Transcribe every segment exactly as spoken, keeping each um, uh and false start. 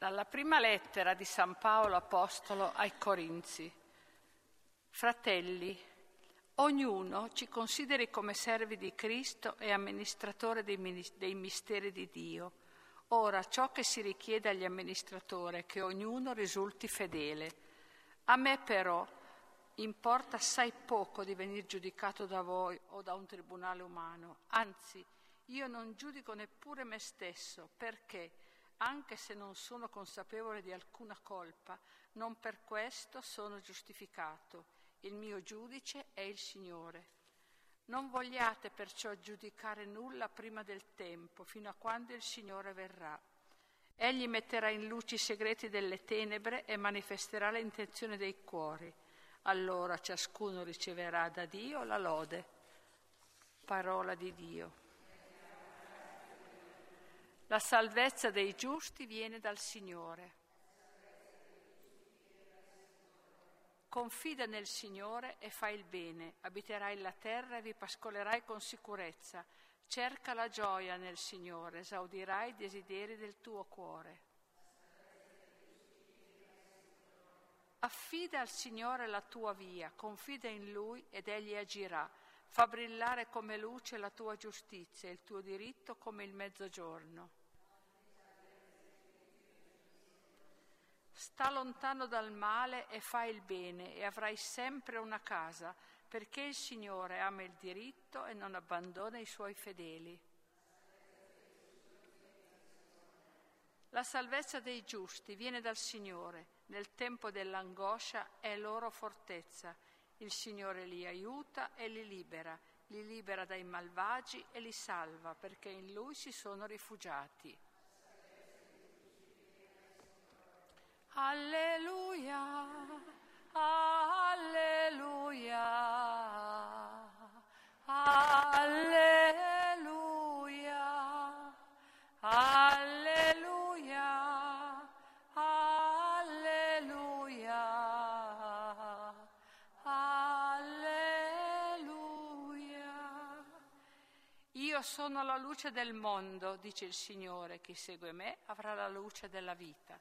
Dalla prima lettera di San Paolo Apostolo ai Corinzi. Fratelli, ognuno ci consideri come servi di Cristo e amministratore dei, dei misteri di Dio. Ora, ciò che si richiede agli amministratori è che ognuno risulti fedele. A me però importa assai poco di venire giudicato da voi o da un tribunale umano. Anzi, io non giudico neppure me stesso, perché anche se non sono consapevole di alcuna colpa, non per questo sono giustificato. Il mio giudice è il Signore. Non vogliate perciò giudicare nulla prima del tempo, fino a quando il Signore verrà. Egli metterà in luce i segreti delle tenebre e manifesterà le intenzioni dei cuori. Allora ciascuno riceverà da Dio la lode. Parola di Dio. La salvezza dei giusti viene dal Signore. Confida nel Signore e fai il bene, abiterai la terra e vi pascolerai con sicurezza. Cerca la gioia nel Signore, esaudirai i desideri del tuo cuore. Affida al Signore la tua via, confida in Lui ed Egli agirà. Fa brillare come luce la tua giustizia e il tuo diritto come il mezzogiorno. Sta lontano dal male e fai il bene e avrai sempre una casa, perché il Signore ama il diritto e non abbandona i suoi fedeli. La salvezza dei giusti viene dal Signore. Nel tempo dell'angoscia è loro fortezza. Il Signore li aiuta e li libera, li libera dai malvagi e li salva, perché in Lui si sono rifugiati. Alleluia, alleluia, alleluia, alleluia, alleluia, alleluia. Io sono la luce del mondo, dice il Signore, chi segue me avrà la luce della vita.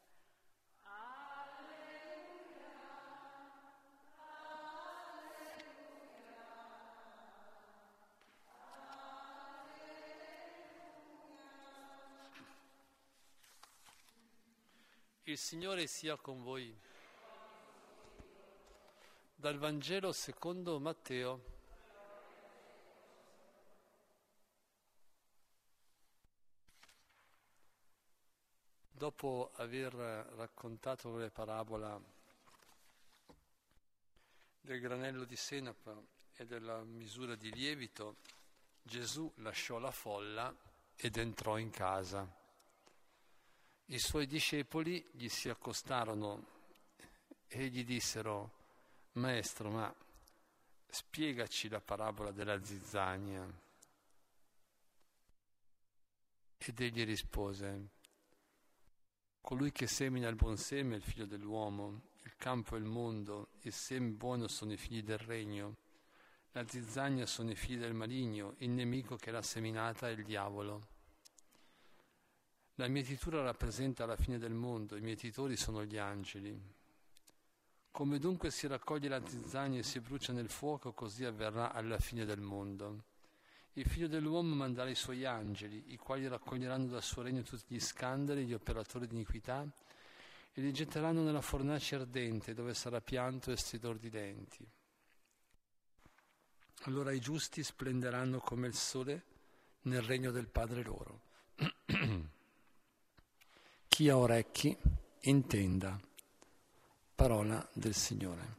Il Signore sia con voi. Dal Vangelo secondo Matteo. Dopo aver raccontato la parabola del granello di senape e della misura di lievito, Gesù lasciò la folla ed entrò in casa. I suoi discepoli gli si accostarono e gli dissero: Maestro, ma spiegaci la parabola della zizzania. Ed egli rispose: colui che semina il buon seme è il figlio dell'uomo, il campo è il mondo, il seme buono sono i figli del regno, la zizzania sono i figli del maligno, il nemico che l'ha seminata è il diavolo. La mietitura rappresenta la fine del mondo, i mietitori sono gli angeli. Come dunque si raccoglie la zizzania e si brucia nel fuoco, così avverrà alla fine del mondo. Il figlio dell'uomo manderà i suoi angeli, i quali raccoglieranno dal suo regno tutti gli scandali, gli operatori di iniquità, e li getteranno nella fornace ardente, dove sarà pianto e stridor di denti. Allora i giusti splenderanno come il sole nel regno del Padre loro. Chi ha orecchi, intenda. Parola del Signore.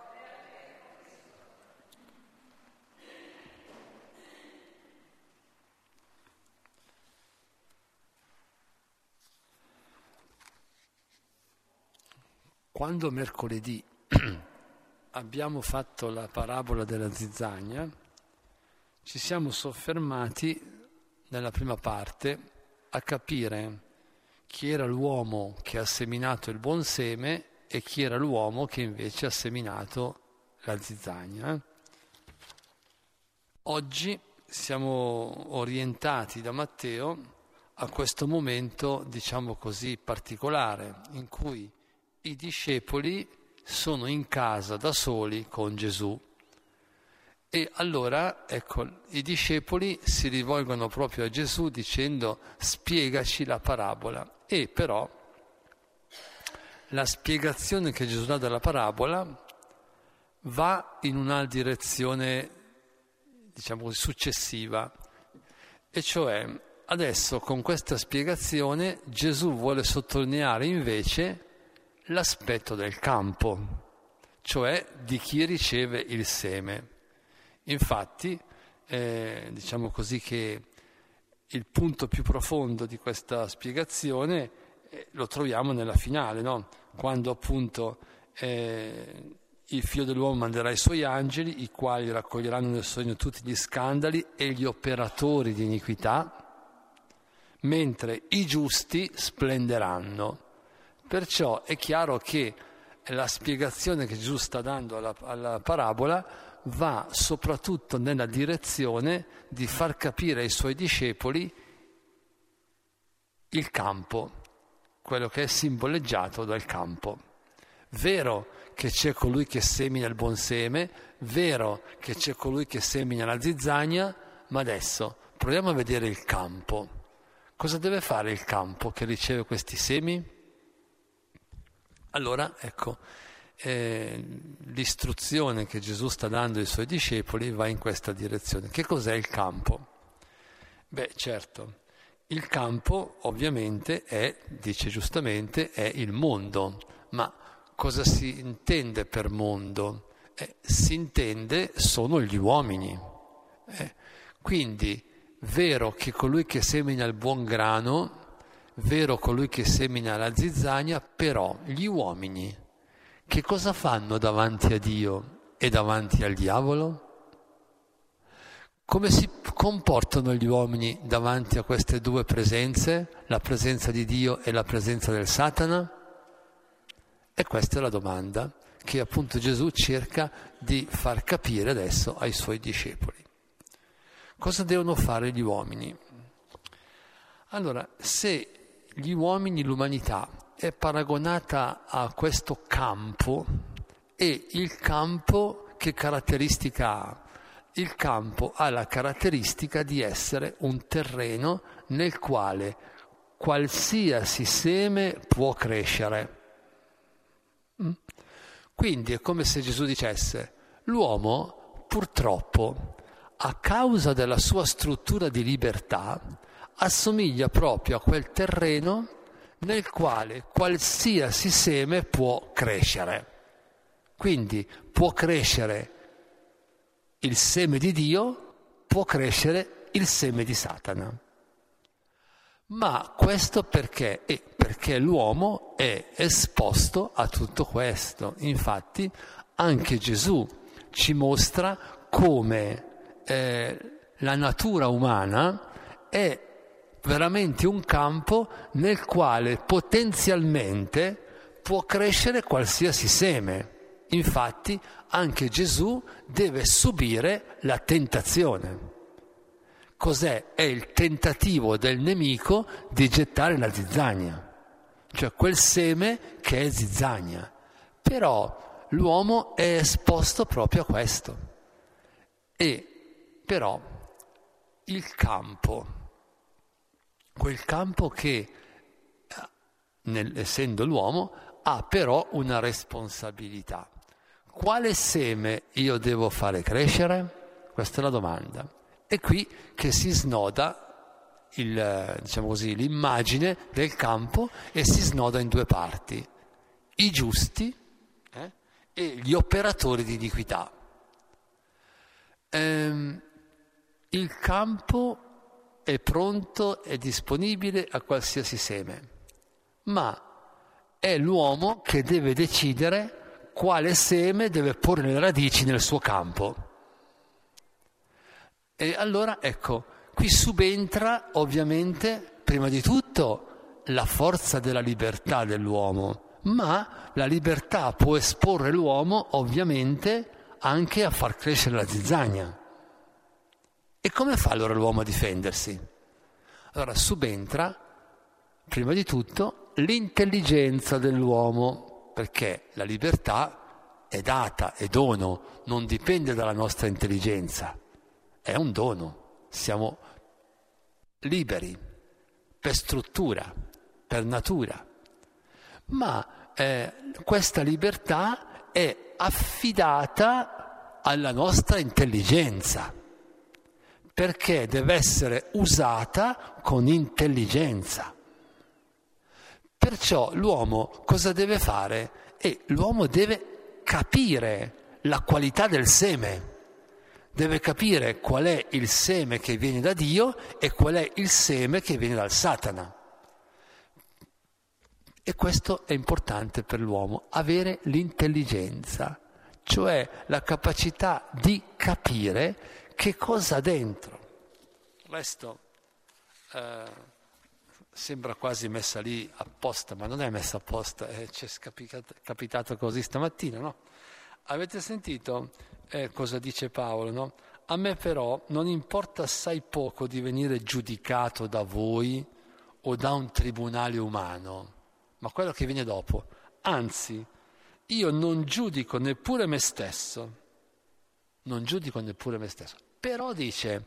Quando mercoledì abbiamo fatto la parabola della zizzania, ci siamo soffermati nella prima parte a capire chi era l'uomo che ha seminato il buon seme e chi era l'uomo che invece ha seminato la zizzania. Oggi siamo orientati da Matteo a questo momento, diciamo così, particolare, in cui i discepoli sono in casa da soli con Gesù. E allora, ecco, i discepoli si rivolgono proprio a Gesù dicendo: spiegaci la parabola. E però la spiegazione che Gesù dà della parabola va in una direzione, diciamo così, successiva. E cioè, adesso con questa spiegazione Gesù vuole sottolineare invece l'aspetto del campo, cioè di chi riceve il seme. Infatti, eh, diciamo così che il punto più profondo di questa spiegazione eh, lo troviamo nella finale, no? Quando appunto eh, il Figlio dell'uomo manderà i suoi angeli, i quali raccoglieranno nel sogno tutti gli scandali e gli operatori di iniquità, mentre i giusti splenderanno. Perciò è chiaro che la spiegazione che Gesù sta dando alla, alla parabola va soprattutto nella direzione di far capire ai suoi discepoli il campo, quello che è simboleggiato dal campo. Vero che c'è colui che semina il buon seme, vero che c'è colui che semina la zizzania, ma adesso proviamo a vedere il campo. Cosa deve fare il campo che riceve questi semi? Allora, ecco, eh, l'istruzione che Gesù sta dando ai suoi discepoli va in questa direzione. Che cos'è il campo? Beh, certo, il campo ovviamente è, dice giustamente, è il mondo, ma cosa si intende per mondo? Eh, si intende sono gli uomini. Eh, quindi, vero che colui che semina il buon grano, vero colui che semina la zizzania, però gli uomini che cosa fanno davanti a Dio e davanti al diavolo? Come si comportano gli uomini davanti a queste due presenze, la presenza di Dio e la presenza del Satana? E questa è la domanda che appunto Gesù cerca di far capire adesso ai suoi discepoli. Cosa devono fare gli uomini? Allora, se gli uomini, l'umanità, è paragonata a questo campo, e il campo che caratteristica ha? Il campo ha la caratteristica di essere un terreno nel quale qualsiasi seme può crescere. Quindi è come se Gesù dicesse: l'uomo purtroppo, a causa della sua struttura di libertà, assomiglia proprio a quel terreno nel quale qualsiasi seme può crescere. Quindi può crescere il seme di Dio, può crescere il seme di Satana. Ma questo perché? Eh, perché l'uomo è esposto a tutto questo. Infatti anche Gesù ci mostra come eh, la natura umana è veramente un campo nel quale potenzialmente può crescere qualsiasi seme. Infatti anche Gesù deve subire la tentazione. Cos'è? È il tentativo del nemico di gettare la zizzania, cioè quel seme che è zizzania. Però l'uomo è esposto proprio a questo. E però il campo, quel campo che, nel, essendo l'uomo, ha però una responsabilità. Quale seme io devo fare crescere? Questa è la domanda. È qui che si snoda il, diciamo così, l'immagine del campo e si snoda in due parti: i giusti eh, e gli operatori di iniquità. Ehm, il campo è pronto e disponibile a qualsiasi seme, ma è l'uomo che deve decidere quale seme deve porre le radici nel suo campo. E allora, ecco, qui subentra ovviamente, prima di tutto, la forza della libertà dell'uomo, ma la libertà può esporre l'uomo, ovviamente, anche a far crescere la zizzania. E come fa allora l'uomo a difendersi? Allora subentra, prima di tutto, l'intelligenza dell'uomo, perché la libertà è data, è dono, non dipende dalla nostra intelligenza, è un dono, siamo liberi per struttura, per natura, ma eh, questa libertà è affidata alla nostra intelligenza, perché deve essere usata con intelligenza. Perciò l'uomo cosa deve fare? E l'uomo deve capire la qualità del seme, deve capire qual è il seme che viene da Dio e qual è il seme che viene dal Satana. E questo è importante per l'uomo, avere l'intelligenza, cioè la capacità di capire che cosa ha dentro. Il resto eh, sembra quasi messa lì apposta, ma non è messa apposta, eh, ci è capitato, capitato così stamattina, no? Avete sentito eh, cosa dice Paolo, no? A me però non importa assai poco di venire giudicato da voi o da un tribunale umano, ma quello che viene dopo. Anzi, io non giudico neppure me stesso, non giudico neppure me stesso. Però dice,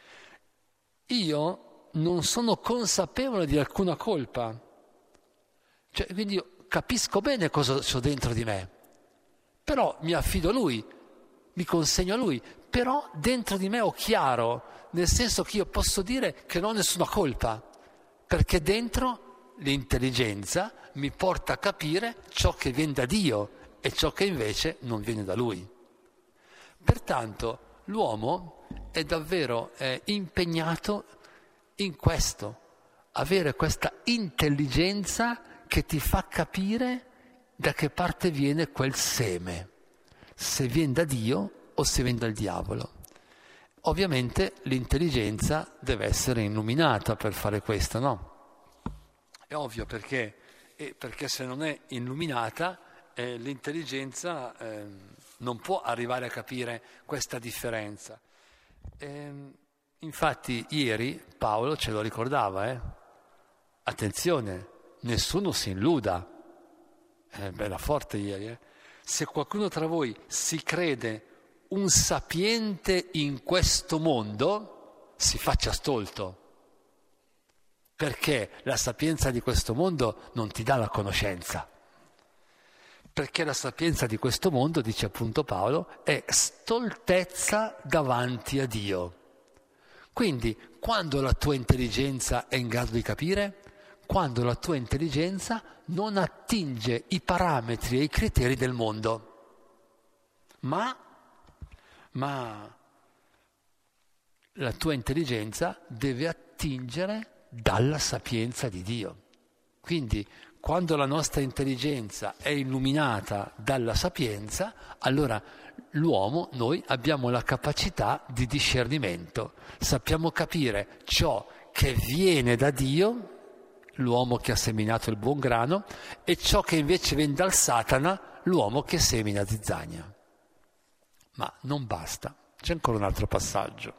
io non sono consapevole di alcuna colpa. Cioè, quindi io capisco bene cosa c'ho dentro di me, però mi affido a Lui, mi consegno a Lui, però dentro di me ho chiaro, nel senso che io posso dire che non ho nessuna colpa, perché dentro l'intelligenza mi porta a capire ciò che viene da Dio e ciò che invece non viene da Lui. Pertanto l'uomo è davvero eh, impegnato in questo, avere questa intelligenza che ti fa capire da che parte viene quel seme, se viene da Dio o se viene dal diavolo. Ovviamente l'intelligenza deve essere illuminata per fare questo, no? È ovvio perché, eh, perché se non è illuminata eh, l'intelligenza eh, non può arrivare a capire questa differenza. Eh, infatti ieri Paolo ce lo ricordava, eh? Attenzione, nessuno si illuda. Eh, bella forte ieri, eh? Se qualcuno tra voi si crede un sapiente in questo mondo, si faccia stolto, perché la sapienza di questo mondo non ti dà la conoscenza, perché la sapienza di questo mondo, dice appunto Paolo, è stoltezza davanti a Dio. Quindi quando la tua intelligenza è in grado di capire? Quando la tua intelligenza non attinge i parametri e i criteri del mondo, ma, ma la tua intelligenza deve attingere dalla sapienza di Dio. Quindi quando la nostra intelligenza è illuminata dalla sapienza, allora l'uomo, noi abbiamo la capacità di discernimento, sappiamo capire ciò che viene da Dio, l'uomo che ha seminato il buon grano, e ciò che invece viene dal Satana, l'uomo che semina zizzania. Ma non basta, c'è ancora un altro passaggio.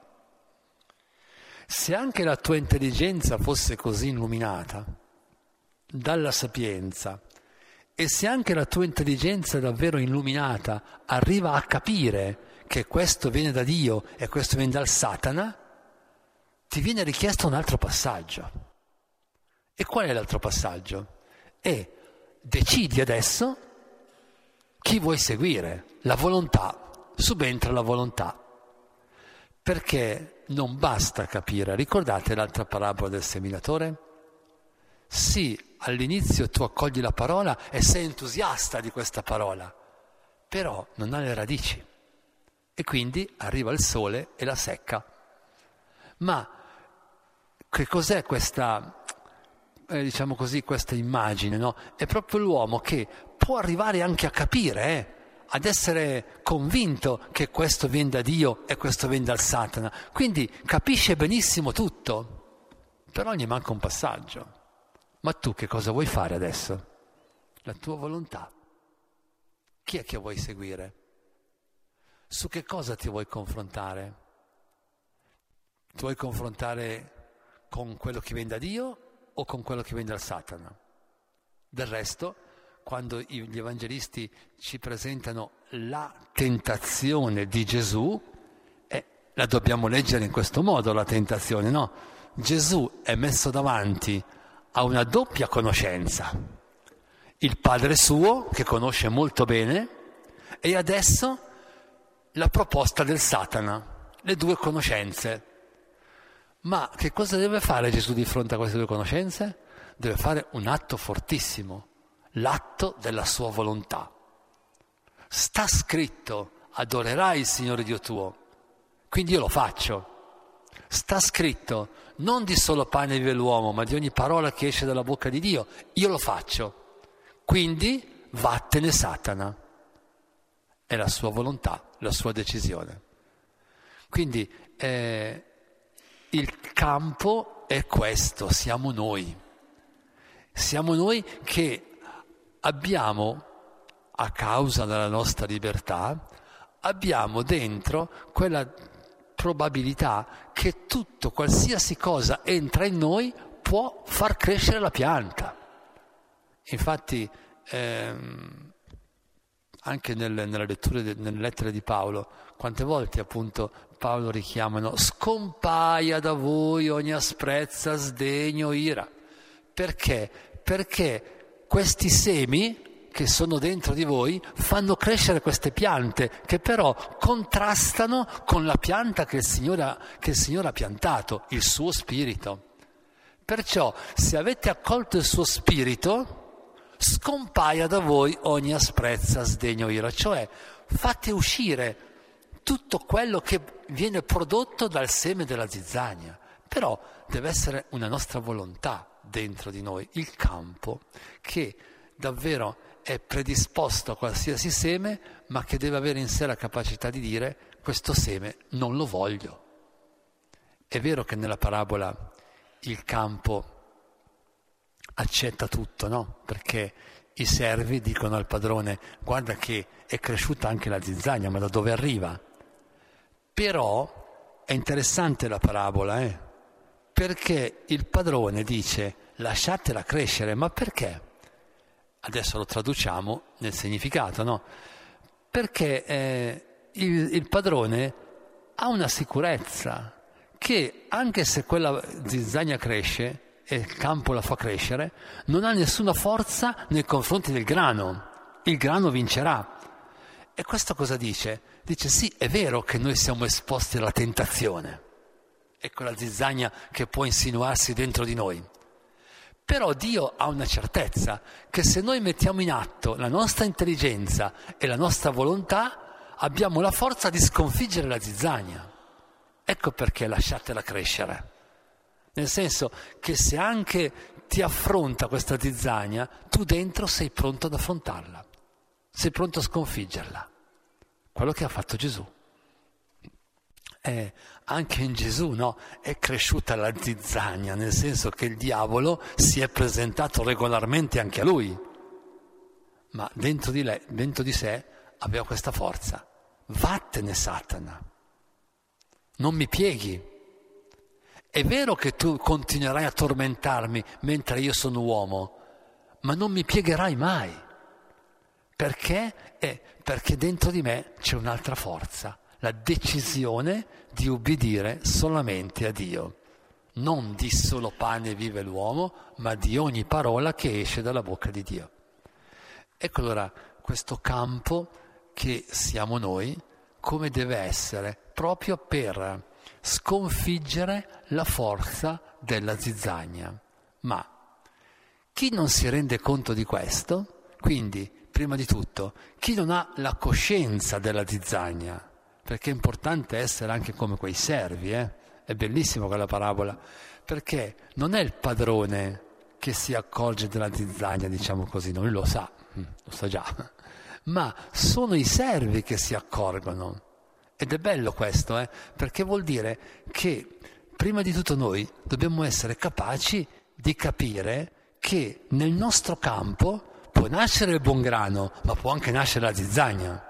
Se anche la tua intelligenza fosse così illuminata dalla sapienza, e se anche la tua intelligenza davvero illuminata arriva a capire che questo viene da Dio e questo viene dal Satana, ti viene richiesto un altro passaggio. E qual è l'altro passaggio? E decidi adesso chi vuoi seguire, la volontà, subentra la volontà. Perché non basta capire, ricordate l'altra parabola del seminatore? Sì, all'inizio tu accogli la parola e sei entusiasta di questa parola, però non ha le radici e quindi arriva il sole e la secca. Ma che cos'è questa... Eh, diciamo così, questa immagine, no? È proprio l'uomo che può arrivare anche a capire, eh? Ad essere convinto che questo viene da Dio e questo viene dal Satana. Quindi capisce benissimo tutto, però gli manca un passaggio. Ma tu che cosa vuoi fare adesso? La tua volontà. Chi è che vuoi seguire? Su che cosa ti vuoi confrontare? Ti vuoi confrontare con quello che viene da Dio o con quello che viene dal Satana. Del resto, quando gli evangelisti ci presentano la tentazione di Gesù, eh, la dobbiamo leggere in questo modo, la tentazione, no? Gesù è messo davanti a una doppia conoscenza. Il Padre suo, che conosce molto bene, e adesso la proposta del Satana, le due conoscenze. Ma che cosa deve fare Gesù di fronte a queste due conoscenze? Deve fare un atto fortissimo, l'atto della sua volontà. Sta scritto, adorerai il Signore Dio tuo, quindi io lo faccio. Sta scritto, non di solo pane vive l'uomo, ma di ogni parola che esce dalla bocca di Dio, io lo faccio. Quindi vattene Satana. È la sua volontà, la sua decisione. Quindi eh, il campo è questo, siamo noi. Siamo noi che abbiamo, a causa della nostra libertà, abbiamo dentro quella probabilità che tutto, qualsiasi cosa entra in noi, può far crescere la pianta. Infatti, ehm, anche nelle, nella lettura, de, nelle lettere di Paolo, quante volte appunto Paolo richiamano scompaia da voi ogni asprezza, sdegno, ira. Perché? Perché questi semi che sono dentro di voi fanno crescere queste piante che però contrastano con la pianta che il Signore ha, che il Signore ha piantato, il suo spirito. Perciò se avete accolto il suo spirito, scompaia da voi ogni asprezza, sdegno, ira, cioè fate uscire tutto quello che viene prodotto dal seme della zizzania. Però deve essere una nostra volontà dentro di noi, il campo che davvero è predisposto a qualsiasi seme, ma che deve avere in sé la capacità di dire questo seme non lo voglio. È vero che nella parabola il campo accetta tutto, no? Perché i servi dicono al padrone guarda che è cresciuta anche la zizzania, ma da dove arriva? Però è interessante la parabola, eh? Perché il padrone dice lasciatela crescere, ma perché? Adesso lo traduciamo nel significato, no? Perché eh, il, il padrone ha una sicurezza che anche se quella zizzania cresce e il campo la fa crescere, non ha nessuna forza nei confronti del grano. Il grano vincerà. E questo cosa dice? Dice sì, è vero che noi siamo esposti alla tentazione. È quella zizzania che può insinuarsi dentro di noi. Però Dio ha una certezza che se noi mettiamo in atto la nostra intelligenza e la nostra volontà, abbiamo la forza di sconfiggere la zizzania. Ecco perché lasciatela crescere. Nel senso che se anche ti affronta questa zizzania, tu dentro sei pronto ad affrontarla, sei pronto a sconfiggerla. Quello che ha fatto Gesù. Eh, anche in Gesù, no, è cresciuta la zizzania, nel senso che il diavolo si è presentato regolarmente anche a lui, ma dentro di, lei, dentro di sé aveva questa forza. Vattene Satana, non mi pieghi. È vero che tu continuerai a tormentarmi mentre io sono uomo, ma non mi piegherai mai. Perché? Eh, perché dentro di me c'è un'altra forza, la decisione di ubbidire solamente a Dio. Non di solo pane vive l'uomo, ma di ogni parola che esce dalla bocca di Dio. Ecco allora questo campo che siamo noi, come deve essere, proprio per sconfiggere la forza della zizzania. Ma chi non si rende conto di questo, quindi prima di tutto, chi non ha la coscienza della zizzania, perché è importante essere anche come quei servi, eh? È bellissimo quella parabola, perché non è il padrone che si accorge della zizzania, diciamo così, non lo sa, lo sa già, ma sono i servi che si accorgono. Ed è bello questo, eh? Perché vuol dire che prima di tutto noi dobbiamo essere capaci di capire che nel nostro campo può nascere il buon grano, ma può anche nascere la zizzania.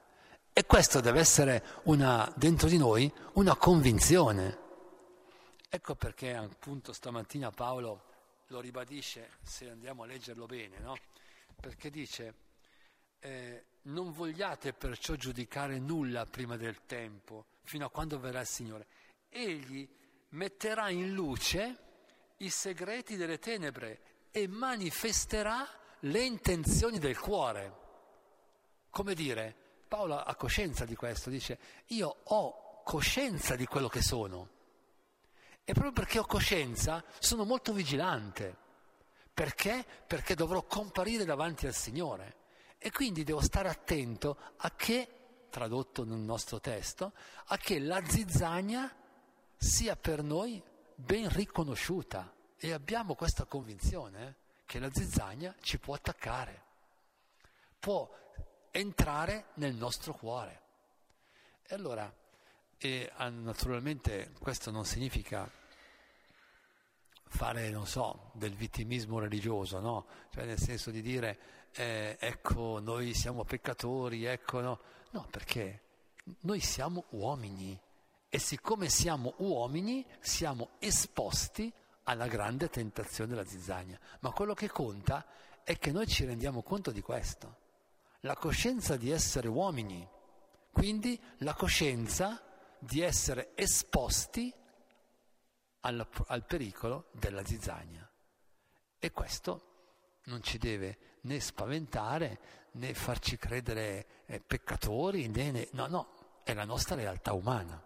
E questo deve essere una, dentro di noi una convinzione. Ecco perché appunto stamattina Paolo lo ribadisce, se andiamo a leggerlo bene, no? Perché dice, eh, non vogliate perciò giudicare nulla prima del tempo, fino a quando verrà il Signore. Egli metterà in luce i segreti delle tenebre e manifesterà le intenzioni del cuore. Come dire, Paolo ha coscienza di questo, dice, io ho coscienza di quello che sono. E proprio perché ho coscienza sono molto vigilante. Perché? Perché dovrò comparire davanti al Signore. E quindi devo stare attento a che, tradotto nel nostro testo, a che la zizzania sia per noi ben riconosciuta. E abbiamo questa convinzione eh, che la zizzania ci può attaccare, può entrare nel nostro cuore. E allora, e, naturalmente questo non significa fare, non so, del vittimismo religioso, no? Cioè nel senso di dire, eh, ecco, noi siamo peccatori, ecco, no. No, perché noi siamo uomini e siccome siamo uomini siamo esposti alla grande tentazione della zizzania. Ma quello che conta è che noi ci rendiamo conto di questo. La coscienza di essere uomini, quindi la coscienza di essere esposti al, al pericolo della zizzania. E questo non ci deve né spaventare né farci credere eh, peccatori, né, né, no, no, è la nostra realtà umana.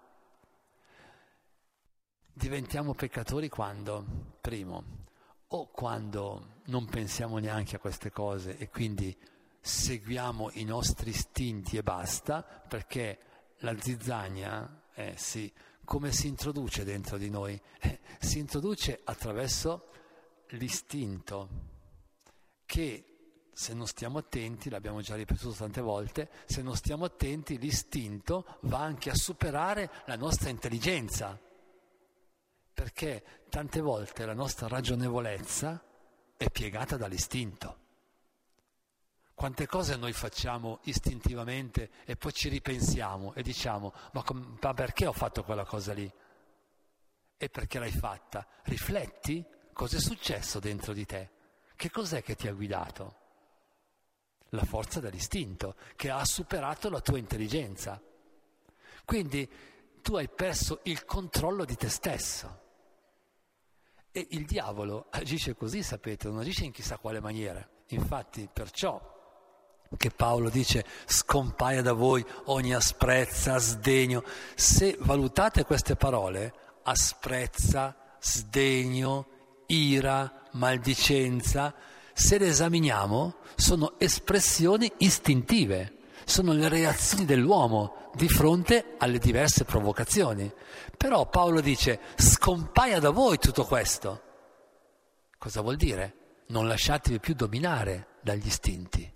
Diventiamo peccatori quando, primo, o quando non pensiamo neanche a queste cose e quindi seguiamo i nostri istinti e basta, perché la zizzania, eh, sì, come si introduce dentro di noi? Eh, si introduce attraverso l'istinto, che se non stiamo attenti, l'abbiamo già ripetuto tante volte, se non stiamo attenti l'istinto va anche a superare la nostra intelligenza, perché tante volte la nostra ragionevolezza è piegata dall'istinto. Quante cose noi facciamo istintivamente e poi ci ripensiamo e diciamo, ma, com- ma perché ho fatto quella cosa lì? E perché l'hai fatta? Rifletti? Cos'è successo dentro di te? Che cos'è che ti ha guidato? La forza dell'istinto, che ha superato la tua intelligenza. Quindi tu hai perso il controllo di te stesso. E il diavolo agisce così, sapete, non agisce in chissà quale maniera. Infatti, perciò che Paolo dice scompaia da voi ogni asprezza, sdegno. Se valutate queste parole, asprezza, sdegno, ira, maldicenza, se le esaminiamo sono espressioni istintive, sono le reazioni dell'uomo di fronte alle diverse provocazioni. Però Paolo dice scompaia da voi tutto questo. Cosa vuol dire? Non lasciatevi più dominare dagli istinti.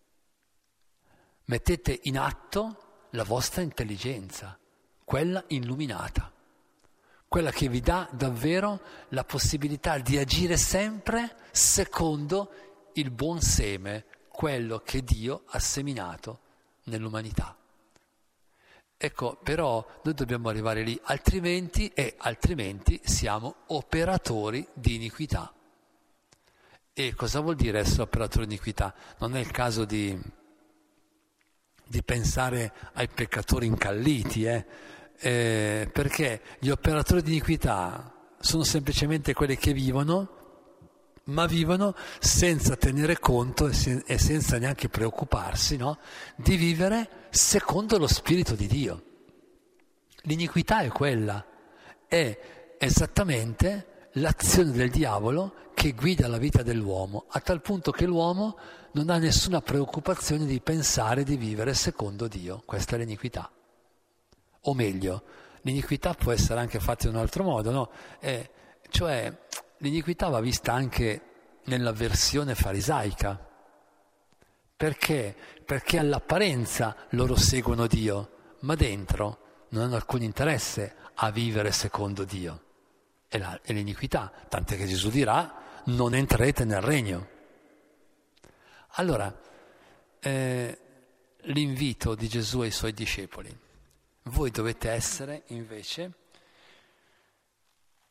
Mettete in atto la vostra intelligenza, quella illuminata, quella che vi dà davvero la possibilità di agire sempre secondo il buon seme, quello che Dio ha seminato nell'umanità. Ecco, però noi dobbiamo arrivare lì, altrimenti e altrimenti siamo operatori di iniquità. E cosa vuol dire essere operatori di iniquità? Non è il caso di, di pensare ai peccatori incalliti, eh? Eh, perché gli operatori di iniquità sono semplicemente quelli che vivono, ma vivono senza tenere conto e, sen- e senza neanche preoccuparsi, no? Di vivere secondo lo Spirito di Dio. L'iniquità è quella, è esattamente l'azione del diavolo che guida la vita dell'uomo, a tal punto che l'uomo non ha nessuna preoccupazione di pensare di vivere secondo Dio. Questa è l'iniquità. O meglio, l'iniquità può essere anche fatta in un altro modo, no? Eh, cioè, l'iniquità va vista anche nella versione farisaica. Perché? Perché all'apparenza loro seguono Dio, ma dentro non hanno alcun interesse a vivere secondo Dio. È, la, è l'iniquità, tant'è che Gesù dirà, non entrerete nel regno. Allora, eh, l'invito di Gesù ai suoi discepoli. Voi dovete essere invece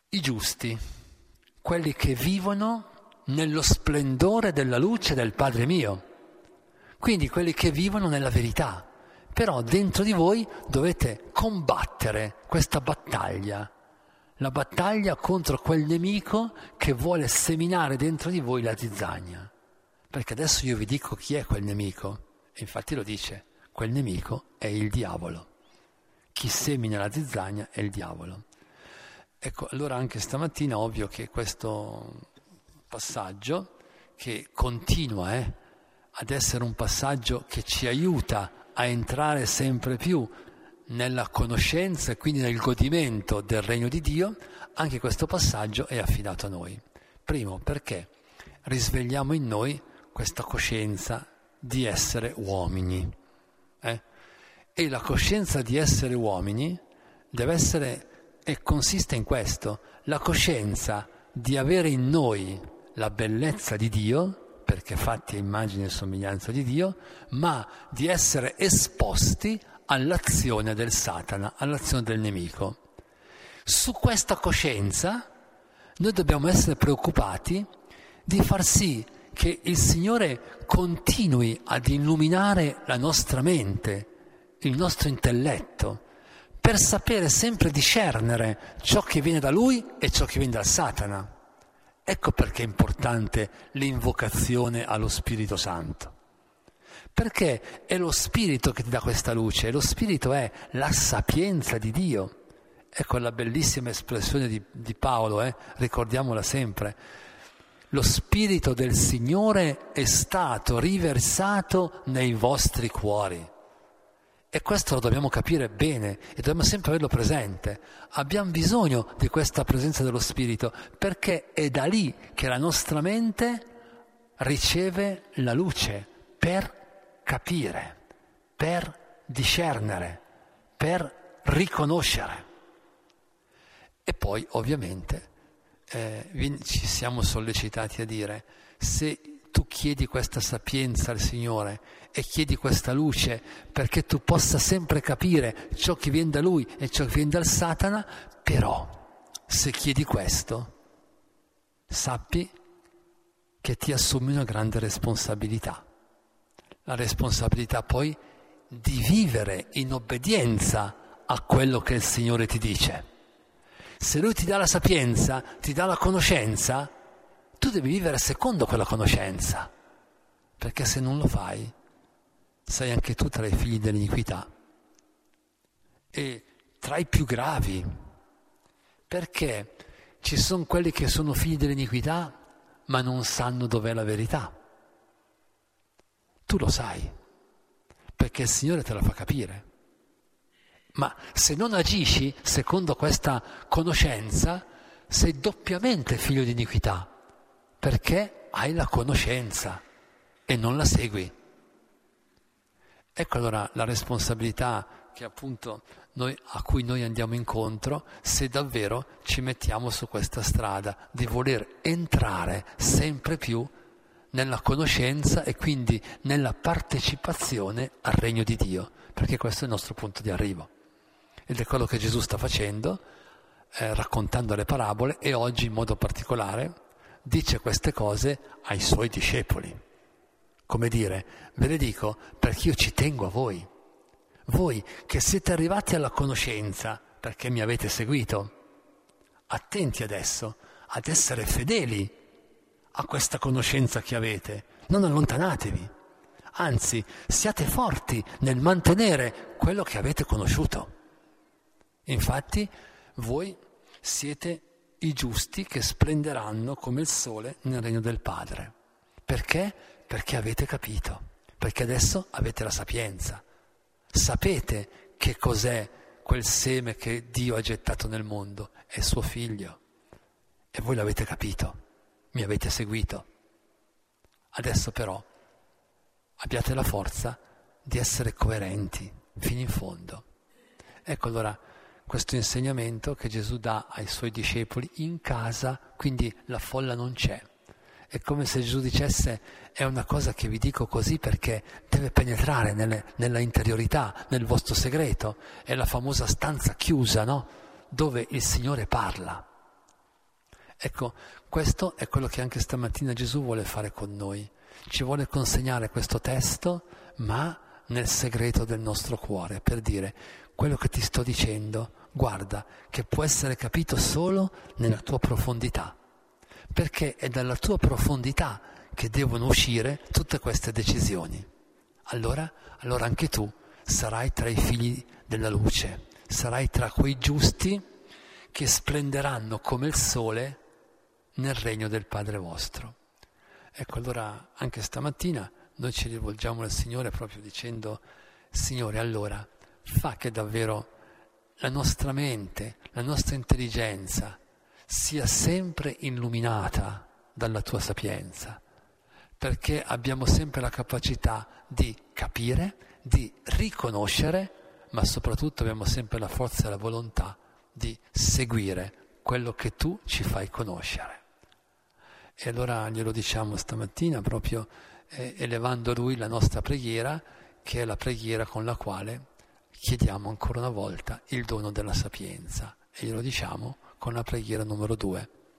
I giusti, quelli che vivono nello splendore della luce del Padre mio, quindi quelli che vivono nella verità. Però dentro di voi dovete combattere questa battaglia, la battaglia contro quel nemico che vuole seminare dentro di voi la zizzania. Perché adesso io vi dico chi è quel nemico, e infatti lo dice, quel nemico è il diavolo. Chi semina la zizzania è il diavolo. Ecco, allora anche stamattina ovvio che questo passaggio, che continua eh, ad essere un passaggio che ci aiuta a entrare sempre più nella conoscenza e quindi nel godimento del regno di Dio, anche questo passaggio è affidato a noi. Primo, perché risvegliamo in noi questa coscienza di essere uomini. Eh? E la coscienza di essere uomini deve essere, e consiste in questo, la coscienza di avere in noi la bellezza di Dio, perché fatti a immagine e somiglianza di Dio, ma di essere esposti all'azione del Satana, all'azione del nemico. Su questa coscienza noi dobbiamo essere preoccupati di far sì che il Signore continui ad illuminare la nostra mente, il nostro intelletto, per sapere sempre discernere ciò che viene da Lui e ciò che viene dal Satana. Ecco perché è importante l'invocazione allo Spirito Santo. Perché è lo Spirito che ti dà questa luce, e lo Spirito è la sapienza di Dio. Ecco la bellissima espressione di, di Paolo, eh? ricordiamola sempre. Lo Spirito del Signore è stato riversato nei vostri cuori. E questo lo dobbiamo capire bene e dobbiamo sempre averlo presente. Abbiamo bisogno di questa presenza dello Spirito perché è da lì che la nostra mente riceve la luce per capire, per discernere, per riconoscere. E poi ovviamente eh, ci siamo sollecitati a dire: se tu chiedi questa sapienza al Signore e chiedi questa luce perché tu possa sempre capire ciò che viene da Lui e ciò che viene dal Satana, però se chiedi questo, sappi che ti assumi una grande responsabilità. La responsabilità poi di vivere in obbedienza a quello che il Signore ti dice. Se Lui ti dà la sapienza, ti dà la conoscenza, tu devi vivere secondo quella conoscenza, perché se non lo fai, sei anche tu tra i figli dell'iniquità e tra i più gravi, perché ci sono quelli che sono figli dell'iniquità ma non sanno dov'è la verità. Tu lo sai, perché il Signore te la fa capire. Ma se non agisci secondo questa conoscenza, sei doppiamente figlio di iniquità, perché hai la conoscenza e non la segui. Ecco allora la responsabilità che appunto noi, a cui noi andiamo incontro, se davvero ci mettiamo su questa strada di voler entrare sempre più nella conoscenza e quindi nella partecipazione al regno di Dio, perché questo è il nostro punto di arrivo. Ed è quello che Gesù sta facendo, eh, raccontando le parabole, e oggi in modo particolare dice queste cose ai Suoi discepoli. Come dire, ve le dico perché io ci tengo a voi. Voi che siete arrivati alla conoscenza perché mi avete seguito. Attenti adesso ad essere fedeli a questa conoscenza che avete. Non allontanatevi. Anzi, siate forti nel mantenere quello che avete conosciuto. Infatti, voi siete i giusti che splenderanno come il sole nel regno del Padre. Perché? Perché avete capito, perché adesso avete la sapienza. Sapete che cos'è quel seme che Dio ha gettato nel mondo, è suo figlio. E voi l'avete capito, mi avete seguito. Adesso però abbiate la forza di essere coerenti fino in fondo. Ecco allora questo insegnamento che Gesù dà ai Suoi discepoli in casa, quindi la folla non c'è. È come se Gesù dicesse: è una cosa che vi dico così perché deve penetrare nelle, nella interiorità, nel vostro segreto. È la famosa stanza chiusa, no? Dove il Signore parla. Ecco, questo è quello che anche stamattina Gesù vuole fare con noi. Ci vuole consegnare questo testo, ma nel segreto del nostro cuore, per dire: quello che ti sto dicendo, guarda, che può essere capito solo nella tua profondità, perché è dalla tua profondità che devono uscire tutte queste decisioni. Allora, allora anche tu sarai tra i figli della luce, sarai tra quei giusti che splenderanno come il sole nel regno del Padre vostro. Ecco, allora anche stamattina noi ci rivolgiamo al Signore proprio dicendo: Signore, allora fa che davvero la nostra mente, la nostra intelligenza sia sempre illuminata dalla tua sapienza, perché abbiamo sempre la capacità di capire, di riconoscere, ma soprattutto abbiamo sempre la forza e la volontà di seguire quello che tu ci fai conoscere. E allora glielo diciamo stamattina proprio eh, elevando a Lui la nostra preghiera, che è la preghiera con la quale chiediamo ancora una volta il dono della sapienza. E glielo diciamo con la preghiera numero due.